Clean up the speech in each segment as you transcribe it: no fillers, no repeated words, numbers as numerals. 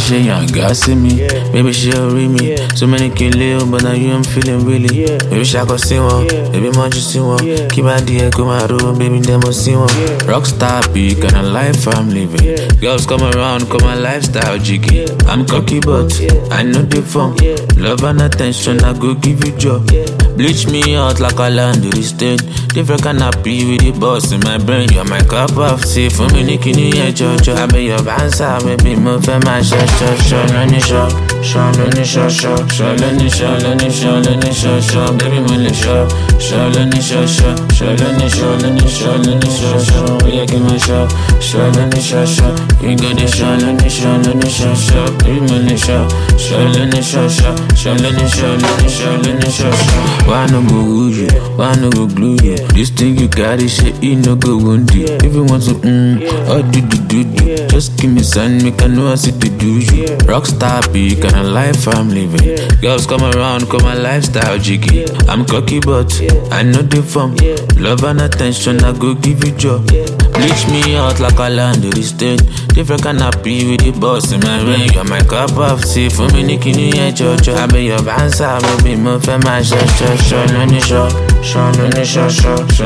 she young, God see me. Maybe she'll read me. So many kill live, but now you I'm feeling really. Maybe she go see one, maybe more just see one. Keep my dear, come out, baby, them must see one. Rockstar peak, kind of life I'm living. Girls come around, come my lifestyle jiggy. I'm cocky, but I know the fun. Love and attention, I go give you joy. Bleach me out like a laundry stain. Different kind of pee with the boss in my brain. You're my cup of tea for me, Nikini, Jojo. I be your bouncer, baby, move for my shot. Lenny shot, Lenny shot. Baby, money shot, Lenny shot. We are give my shot, Lenny shot. You got the shot, Lenny shot. Baby, money shot, Lenny shot. Why no go woo you? Why no go glue you? This thing you got is shit, you no go wound you. If you want to or do. Just give me sign, make I know I see to do you. Rockstar be kind of life I'm living. Girls come around, come my lifestyle jiggy. I'm cocky, but I know the fun. Love and attention, I go give you joy. Bleach me out like a laundry stain. Different kind of pee with the boss in my brain. You're my cup of tea for me, Nikini, Jojo. I be your bouncer, baby, move for my shot. Lenny shot. Lenny shot.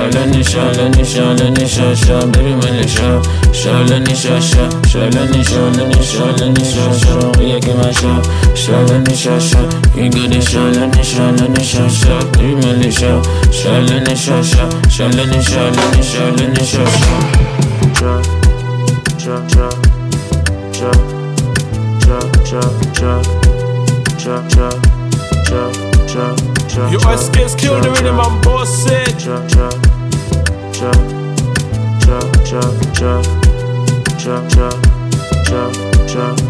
Baby, money shot. Lenny shot. We are give my shot. Lenny shot. You got the shot. Lenny shot. Baby, money shot. Lenny shot. Your ice gets killed the rhythm, I'm bossing. Cha